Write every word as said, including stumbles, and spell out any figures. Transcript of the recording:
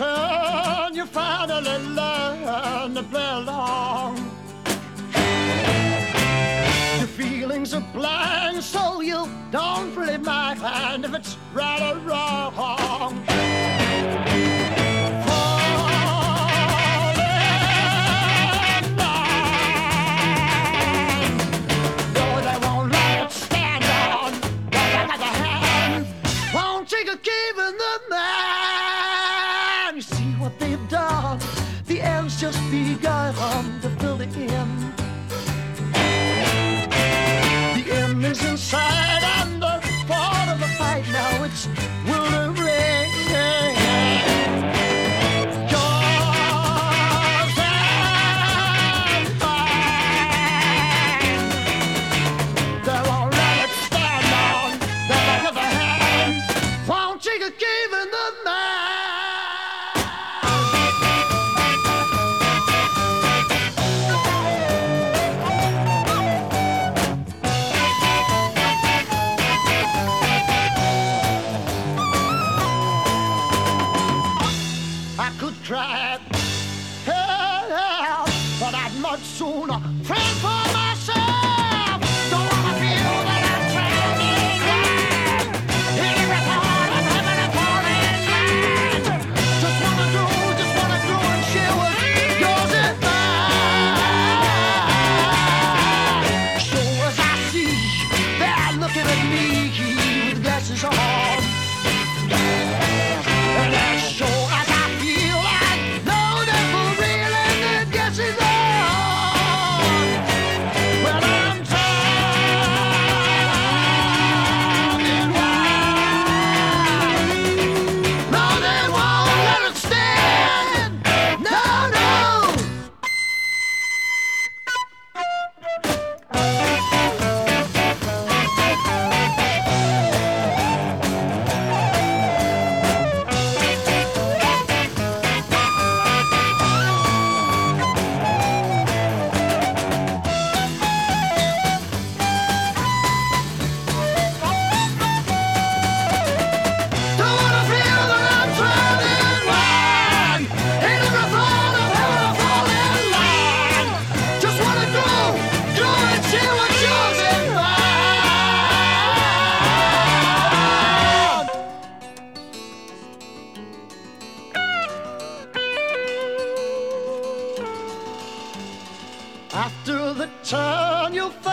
turn, you finally learn to play along. Your feelings are blind, so you don't really mind if it's right or wrong. Just begun to fill the end. The end is inside and the part of the fight now it's will and rain. Yours and mine. They won't let it stand on the back of the hand. Won't take a give in the night. Try help, but I'd much sooner pray for myself. Don't wanna feel that I'm drowning in every part of heaven and falling land. Just wanna do, just wanna do and share what yours and mine. So as I see, they're looking at me with glasses on, and as sure as I after the turn, you'll find